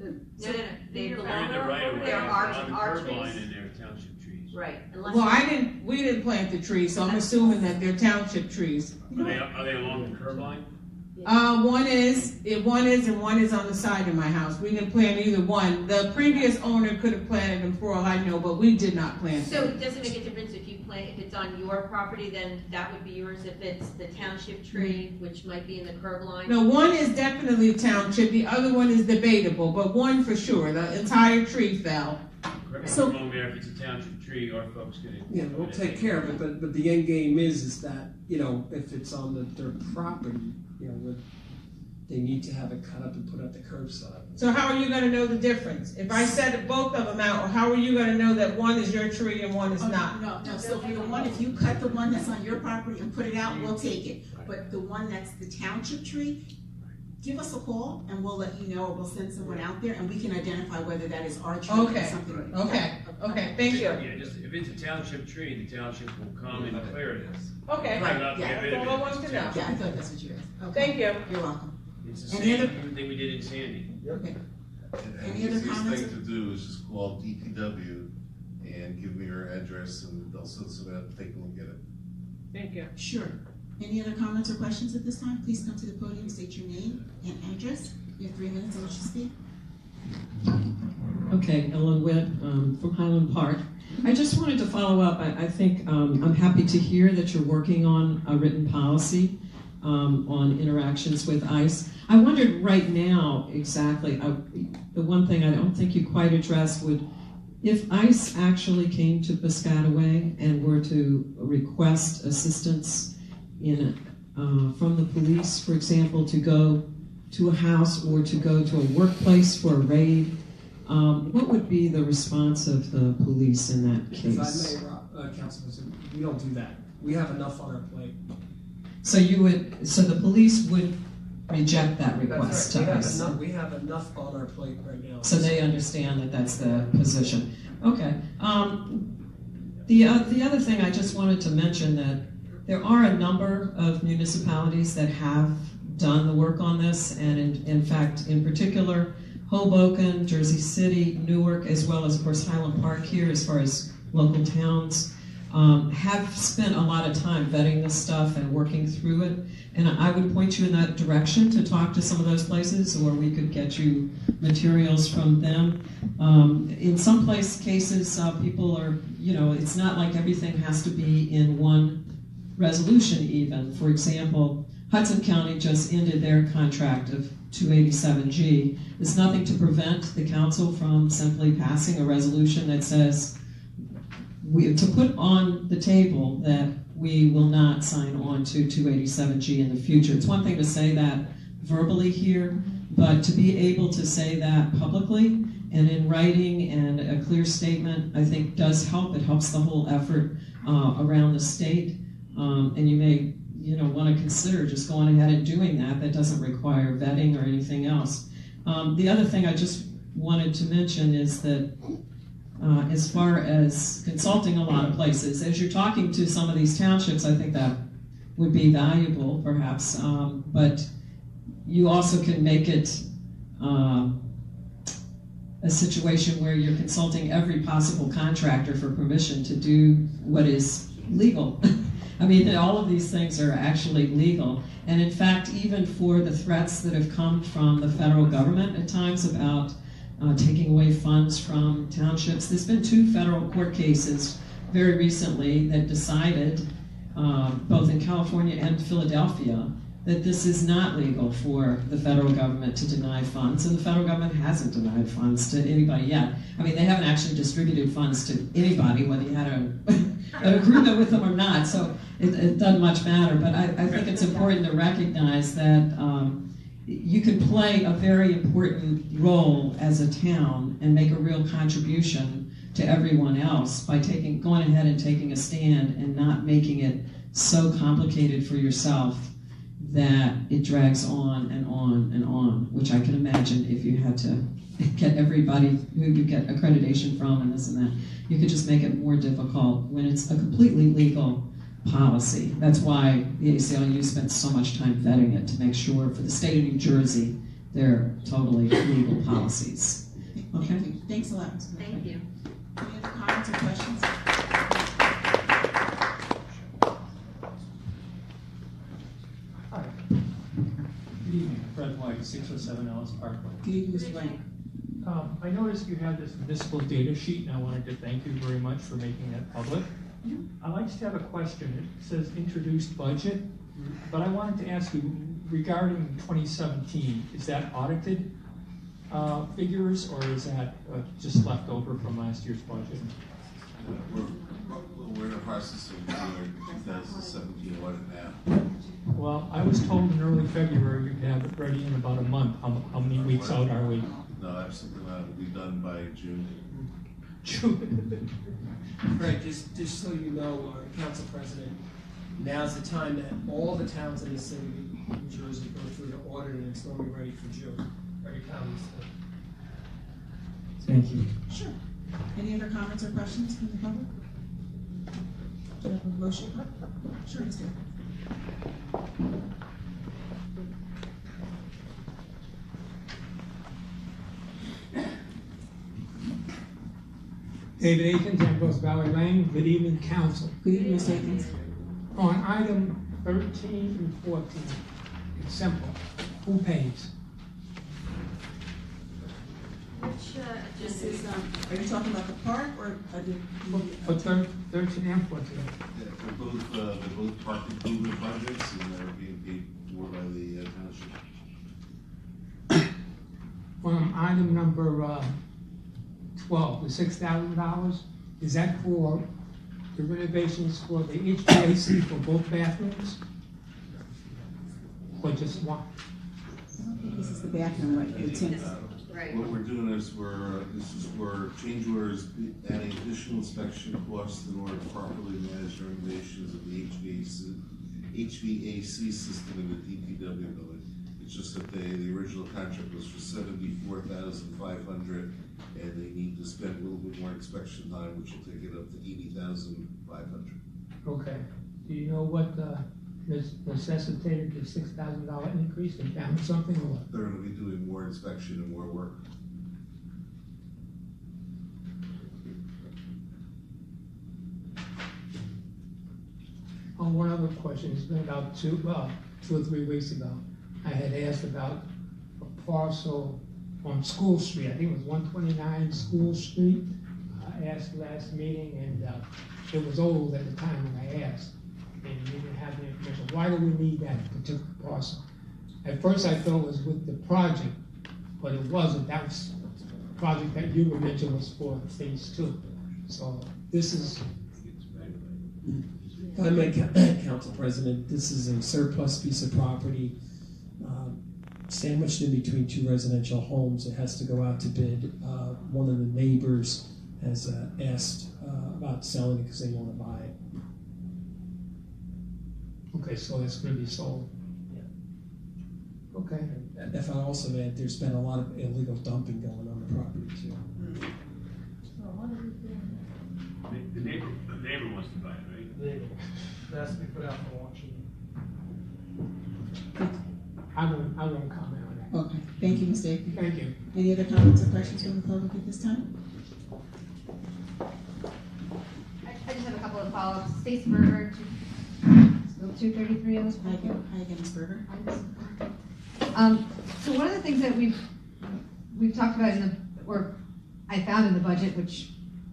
They belong. They're on the curb line and they're township trees. Right. Well, we didn't plant the trees, so I'm assuming that they're township trees. Are they along the curb line? One is, and one is on the side of my house. We didn't plant either one. The previous owner could have planted them for all I know, but we did not plant So them. it doesn't make a difference if you plant, if it's on your property, then that would be yours. If it's the township tree, which might be in the curb line. No, one is definitely township, the other one is debatable, but one for sure, the entire tree fell. So, if it's a township tree, our folks can. Yeah, we'll take care of it, but the end game is that, you know, if it's on their property, you know, they need to have it cut up and put at the curbside. So how are you gonna know the difference? If I set both of them out, how are you gonna know that one is your tree and one is not? No, so for the one, if you cut the one that's on your property and put it out, we'll take it. But the one that's the township tree, give us a call and we'll let you know, or we'll send someone out there and we can identify whether that is our tree or Okay, something. okay, thank you. Yeah, just, if it's a township tree, the township will come and clear it. Okay, Clear it up, yeah, get rid of that's all I it. wanted to know. Yeah, I thought that's what you asked. Okay. Thank you. You're welcome. It's the Any other- same thing we did in Sandy. Okay. And Any the other easiest comments? thing to do is just call DPW and give me your address and they'll send someone out to take a look at it. Thank you. Sure. Any other comments or questions at this time? Please come to the podium, state your name and address. You have 3 minutes in which to speak. Okay, Ellen Witt from Highland Park. I just wanted to follow up. I think I'm happy to hear that you're working on a written policy on interactions with ICE. I wondered right now exactly, the one thing I don't think you quite addressed would, if ICE actually came to Piscataway and were to request assistance from the police, for example, to go to a house or to go to a workplace for a raid, what would be the response of the police in that case? If I may, Councilman, we don't do that. We have enough on our plate. So the police would reject that request to us? We have enough on our plate right now. So they understand that that's the position. Okay. The other thing I just wanted to mention that there are a number of municipalities that have done the work on this, and in fact, in particular, Hoboken, Jersey City, Newark, as well as, of course, Highland Park here, as far as local towns, have spent a lot of time vetting this stuff and working through it. And I would point you in that direction to talk to some of those places, or we could get you materials from them. In some cases, people are, it's not like everything has to be in one resolution even. For example, Hudson County just ended their contract of 287G. There's nothing to prevent the council from simply passing a resolution that says, to put on the table that we will not sign on to 287G in the future. It's one thing to say that verbally here, but to be able to say that publicly and in writing and a clear statement, I think does help. It helps the whole effort around the state. And you may want to consider just going ahead and doing that. That doesn't require vetting or anything else. The other thing I just wanted to mention is that as far as consulting a lot of places, as you're talking to some of these townships, I think that would be valuable, perhaps. But you also can make it a situation where you're consulting every possible contractor for permission to do what is legal. I mean, all of these things are actually legal. And in fact, even for the threats that have come from the federal government at times about taking away funds from townships, there's been 2 federal court cases very recently that decided, both in California and Philadelphia, that this is not legal for the federal government to deny funds, and the federal government hasn't denied funds to anybody yet. I mean, they haven't actually distributed funds to anybody, whether you had an agreement with them or not, so it doesn't much matter. But I think it's important to recognize that you can play a very important role as a town and make a real contribution to everyone else by going ahead and taking a stand and not making it so complicated for yourself that it drags on and on and on, which I can imagine if you had to get everybody who you get accreditation from and this and that. You could just make it more difficult when it's a completely legal policy. That's why the ACLU spent so much time vetting it to make sure for the state of New Jersey they're totally legal policies. Okay? Thank you. Thanks a lot. Thank you. Any other comments or questions? Hi. Good evening. Fred White, 607 Ellis Parkway. Good evening, Mr. White. I noticed you had this municipal data sheet, and I wanted to thank you very much for making that public. I just have a question. It says introduced budget, but I wanted to ask you regarding 2017, is that audited figures, or is that just left over from last year's budget? We're in the process of doing 2017 audit now. Well, I was told in early February you'd have ready in about a month. How many weeks out are we? No, absolutely not. It'll be done by June. June. Right, just so you know, Council President, now's the time that all the towns in the city of New Jersey go through the audit and it's normally ready for June. Every county. Thank you. Sure. Any other comments or questions from the public? Do you have a motion? Sure, Mr. David Akins, Ambrose Valley Lane. Good evening, council. Good evening, Mr. Akins. On item 13 and 14, it's simple. Who pays? This is, are you talking about the park or? For 13 and 14. Yeah, they're both park improvement projects, and they're being paid for by the township. On item number 12, the $6,000, is that for the renovations for the HVAC for both bathrooms? Or just one? I don't think this is the bathroom, right? Tim? What we're doing is this is for change orders, adding additional inspection costs in order to properly manage renovations of the HVAC system in the DPW building. It's just that the original contract was for $74,500, and they need to spend a little bit more inspection time, which will take it up to $80,500. Okay. Do you know what necessitated the $6,000 increase? They found something or what? They're going to be doing more inspection and more work. One other question. It's been about 2 or 3 weeks ago. I had asked about a parcel on School Street. I think it was 129 School Street. I asked last meeting, and it was old at the time when I asked, and you didn't have the information. Why do we need that particular parcel? At first, I thought it was with the project, but it wasn't. That was the project that you mentioned was for phase 2. So this is. If I may, Council President, this is a surplus piece of property sandwiched in between 2 residential homes. It has to go out to bid. One of the neighbors has asked about selling it because they want to buy it. Okay, so it's going to be sold. Yeah. Okay. If I also add, there's been a lot of illegal dumping going on the property too. The neighbor wants to buy it, right? The neighbor. It has to be put out for auction. I won't comment on that. Okay, thank you, Mr. Akins. Thank you. Any other comments or questions from the public at this time? I just have a couple of follow-ups. Stacy Berger, still 233 on this. Hi again, Ms. Berger. So one of the things that we've talked about or I found in the budget, which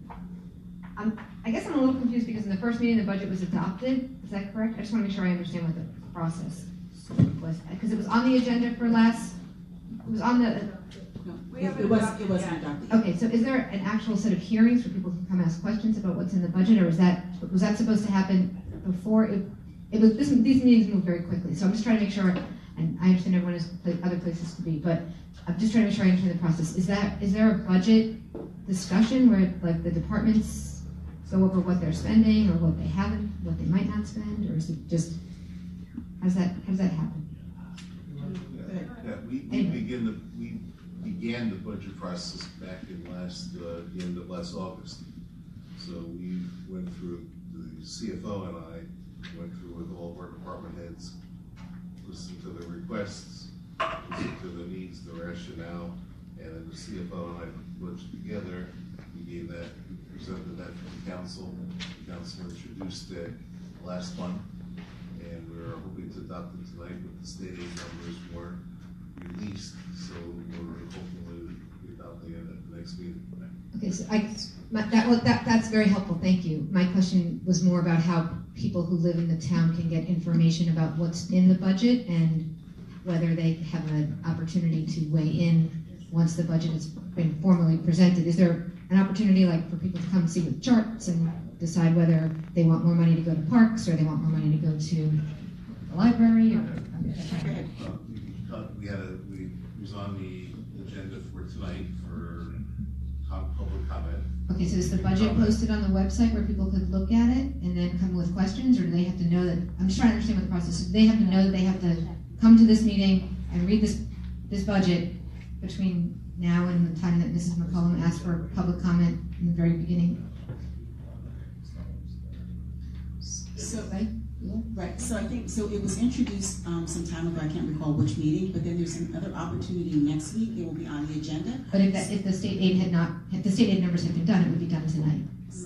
I guess I'm a little confused because in the first meeting the budget was adopted. Is that correct? I just want to make sure I understand what the process was, because it was on the agenda for last. It was on the. It wasn't adopted. Okay, so is there an actual set of hearings where people can come ask questions about what's in the budget, or was that supposed to happen before? These meetings move very quickly, so I'm just trying to make sure. And I understand everyone has other places to be, but I'm just trying to make sure I understand the process. Is there a budget discussion where like the departments go over what they're spending or what they haven't, what they might not spend, or is it just how does that happen? Yeah, we began the budget process back in the end of last August. So we went through, the CFO and I went through with all of our department heads, listened to the requests, listened to the needs, the rationale, and then the CFO and I put the budget together. We presented that to the council. The council introduced it last month, and we're hoping to adopt it tonight, but the state aid numbers weren't released, so we're hopefully adopting it at the next meeting. Okay, so that's very helpful, thank you. My question was more about how people who live in the town can get information about what's in the budget and whether they have an opportunity to weigh in once the budget has been formally presented. Is there an opportunity like for people to come see with charts and decide whether they want more money to go to parks or they want more money to go to the library, or? We was on the agenda for tonight for public comment. Okay, so is the budget posted on the website where people could look at it and then come with questions, or do they have to know that, I'm just trying to understand what the process is, do they have to know that they have to come to this meeting and read this budget between now and the time that Mrs. McCollum asked for public comment in the very beginning? Right, so I think, so it was introduced some time ago, I can't recall which meeting, but then there's another opportunity next week, it will be on the agenda. But if the state aid numbers had been done, it would be done tonight.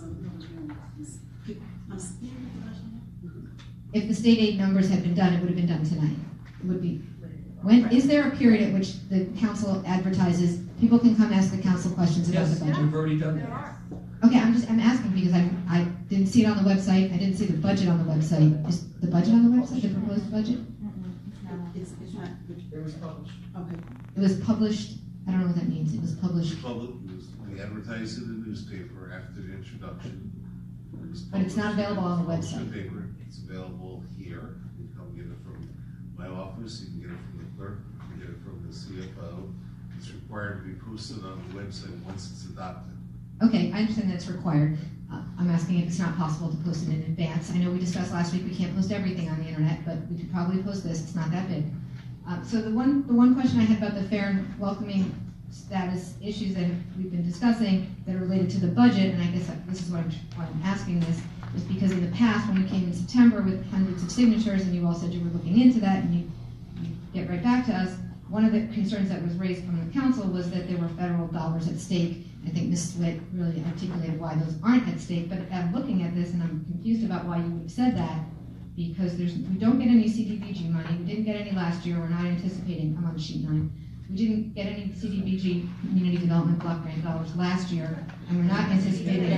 If the state aid numbers had been done, it would have been done tonight. It would be. When is there a period at which the council advertises people can come ask the council questions about the budget? Yes, we've already done that. Okay, I'm asking because I didn't see it on the website. I didn't see the budget on the website. Is the budget on the website? The proposed budget? It's not. It was published. Okay. It was published. I don't know what that means. It was published. We advertised it in the newspaper after the introduction. But it's not available on the website. It's available here. You can come get it from my office. You can get it from the clerk. You can get it from the CFO. It's required to be posted on the website once it's adopted. Okay, I understand that's required. I'm asking if it's not possible to post it in advance. I know we discussed last week we can't post everything on the internet, but we could probably post this. It's not that big. So the one question I had about the fair and welcoming status issues that we've been discussing that are related to the budget, and I guess this is why I'm asking this, is because in the past when we came in September with hundreds of signatures and you all said you were looking into that and you get right back to us, one of the concerns that was raised from the council was that there were federal dollars at stake. I think Ms. Witt really articulated why those aren't at stake, but I'm looking at this and I'm confused about why you would have said that, because we don't get any CDBG money, we didn't get any last year, we're not anticipating, I'm on sheet 9, we didn't get any CDBG Community Development Block Grant dollars last year, and we're not anticipating.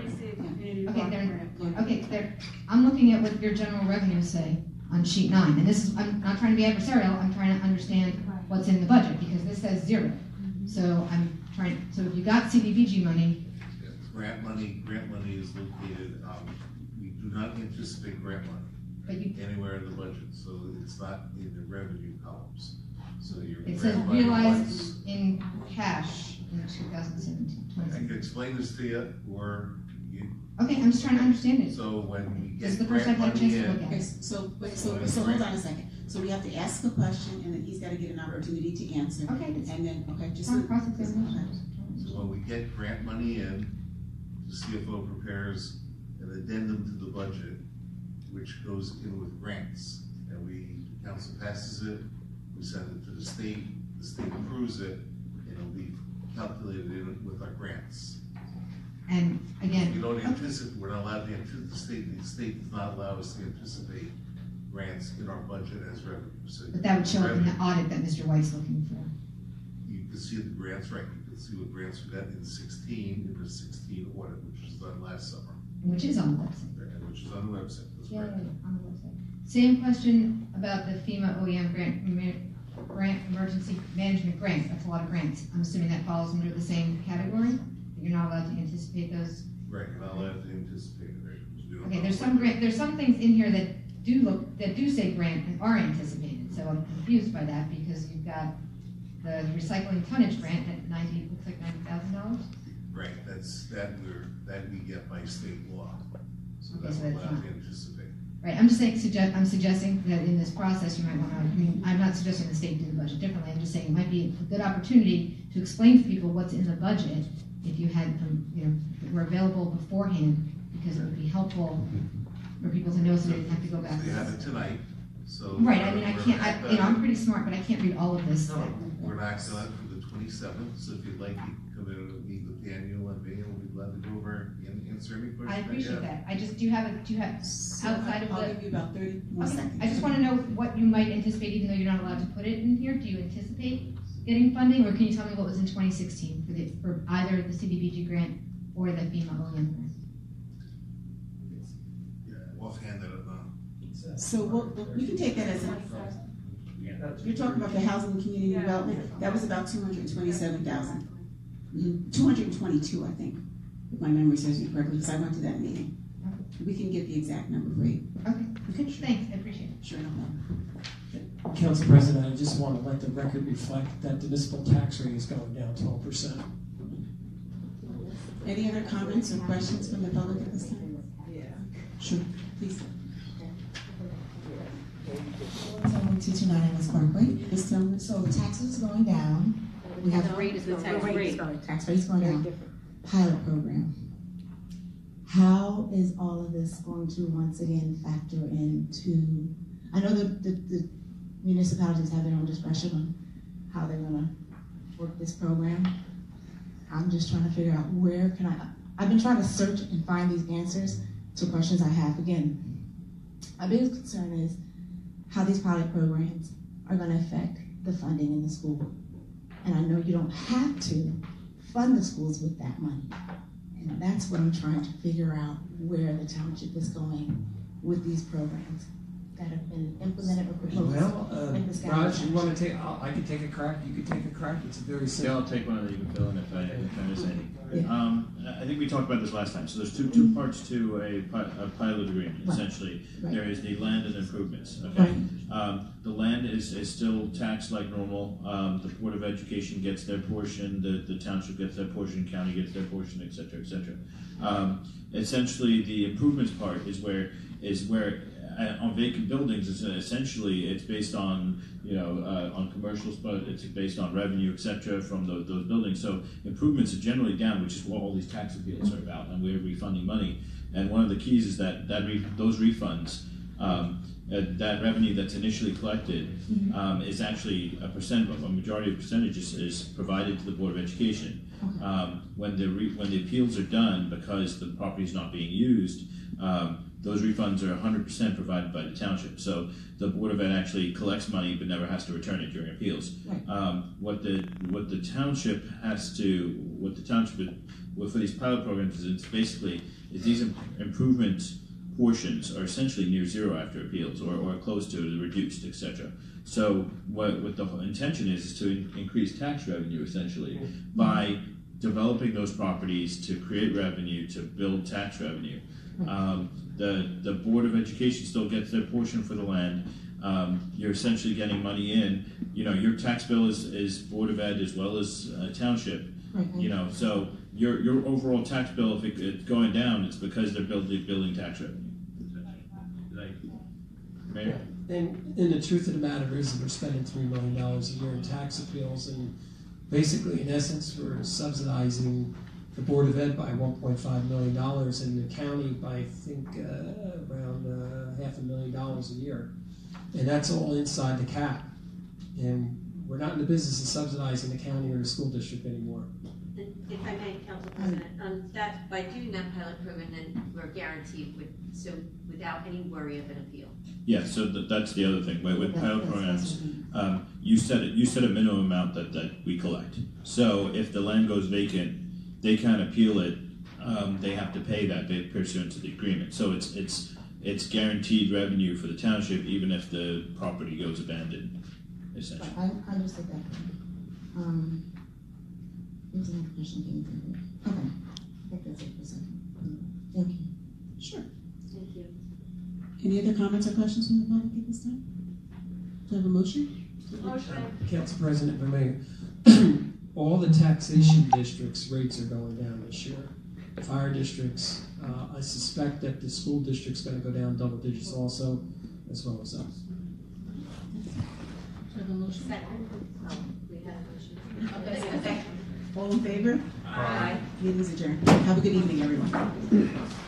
I'm looking at what your general revenues say on sheet 9, and this is, I'm not trying to be adversarial, I'm trying to understand what's in the budget, because this says 0. So so if you got CDBG money. Grant money is located, we do not anticipate grant money anywhere in the budget, so it's not in the revenue columns. So it says realized in cash in 2017. I can explain this to you, or you. Okay, I'm just trying to understand it. So when we get this is the first I've had a chance to look at it. So hold on a second. So we have to ask the question, and then he's got to get an opportunity to answer. Okay. And then, just. So when we get grant money in, the CFO prepares an addendum to the budget, which goes in with grants. And the council passes it, we send it to the state approves it, and it'll be calculated in with our grants. And again, we don't anticipate, we're not allowed to anticipate, the state does not allow us to anticipate grants in our budget as revenue. So but that would show up in the audit that Mr. White's looking for. You can see the grants, right? You can see what grants we got in 16, in the 16 audit, which was done last summer. Which is on the website. And which is on the website. That's correct. On the website. Same question about the FEMA OEM grant emergency management grants. That's a lot of grants. I'm assuming that falls under the same category. You're not allowed to anticipate those. Right, you're not allowed to anticipate it. Right? Okay, there's some things in here that do say grant and are anticipated. So I'm confused by that because you've got the recycling tonnage grant at looks like $90,000. Right, that we get by state law. So Okay, that's so that's allowed not. to anticipate. Right, I'm just saying, I'm suggesting that in this process you might want to, I'm not suggesting the state do the budget differently, I'm just saying it might be a good opportunity to explain to people what's in the budget if you had them, if it were available beforehand, because it would be helpful for people to know so they didn't have to go back. So you have it tonight, so. Right, I mean, I'm pretty smart, but I can't read all of this. No, we're not going for the 27th, so if you'd like, you can come in and meet with Daniel and me, and we'd love to go over and answer any questions. I appreciate that. Do you have outside of the? I'll give you about 30 more seconds. I just want to know what you might anticipate, even though you're not allowed to put it in here. Do you anticipate getting funding, or can you tell me what was in 2016 for either the CDBG grant or the FEMA OEM grant? Yeah, offhand, I don't know. So we can take that as a. You're talking about the housing and community development. That was about 227,000. 222, I think, if my memory serves me correctly, because I went to that meeting. We can get the exact number for you. Okay. Thanks. I appreciate it. Sure, no problem. Council President, I just want to let the record reflect that the municipal tax rate is going down 12%. Any other comments or questions from the public at this time? Sure, please. 229 West Parkway. Ms. Tillman? So the taxes is going down. We have The rate is going down. tax rate is going down. Pilot program. How is all of this going to once again factor into? I know that the municipalities have their own discretion on how they're going to work this program. I'm just trying to figure out where can I've been trying to search and find these answers to questions I have. Again, my biggest concern is how these pilot programs are going to affect the funding in the school. And I know you don't have to fund the schools with that money. And that's what I'm trying to figure out, where the township is going with these programs that have been implemented or proposed. Well, in Piscataway Raj, you Township. want to take, I could take a crack, you could take a crack. It's a very Yeah, simple. I'll take one and you can fill in if I miss any. Yeah. I think we talked about this last time. So there's two parts to a pilot agreement. Right. Essentially, Right. there is the land and improvements. Okay. Right. The land is still taxed like normal. The Board of Education gets their portion. The township gets their portion. County gets their portion, et cetera, et cetera. Essentially, the improvements part is where on vacant buildings, essentially it's based on on commercials, but it's based on revenue, etc., from those buildings. So improvements are generally down, which is what all these tax appeals are about, and we're refunding money. And one of the keys is that those refunds, that revenue that's initially collected, is actually a majority of percentages is provided to the Board of Education. When the appeals are done, because the property is not being used, those refunds are 100% provided by the township. So the Board of Ed actually collects money but never has to return it during appeals. Right. What the township for these pilot programs is these improvement portions are essentially near zero after appeals, or close to it, reduced, etc. So what the intention is to increase tax revenue essentially by developing those properties to create revenue, to build tax revenue. The Board of Education still gets their portion for the land. You're essentially getting money in. Your tax bill is Board of Ed as well as township. Right. So your overall tax bill, if it's going down, it's because they're building tax revenue. Mayor? And the truth of the matter is that we're spending $3 million a year in tax appeals, and basically, in essence, we're subsidizing the Board of Ed by $1.5 million, and the county by, I think, around $500,000 a year. And that's all inside the cap. And we're not in the business of subsidizing the county or the school district anymore. If I may, Council President, that by doing that pilot program, then we're guaranteed without any worry of an appeal. Yeah, so that's the other thing. With pilot programs, you set a minimum amount that we collect. So if the land goes vacant, they can't appeal it. They have to pay that pursuant to the agreement. So it's guaranteed revenue for the township, even if the property goes abandoned. Essentially. I understood that. There was another question came through. Okay, I think that's it for a second. Thank you. Sure. Thank you. Any other comments or questions from the public at this time? Do I have a motion? Council President, if I may, all the taxation districts' rates are going down this year. Fire districts, I suspect that the school district's going to go down double digits also, as well as us. Do I have a motion? Second. Oh, we had a motion. All in favor? Aye. Meeting is adjourned. Have a good evening, everyone.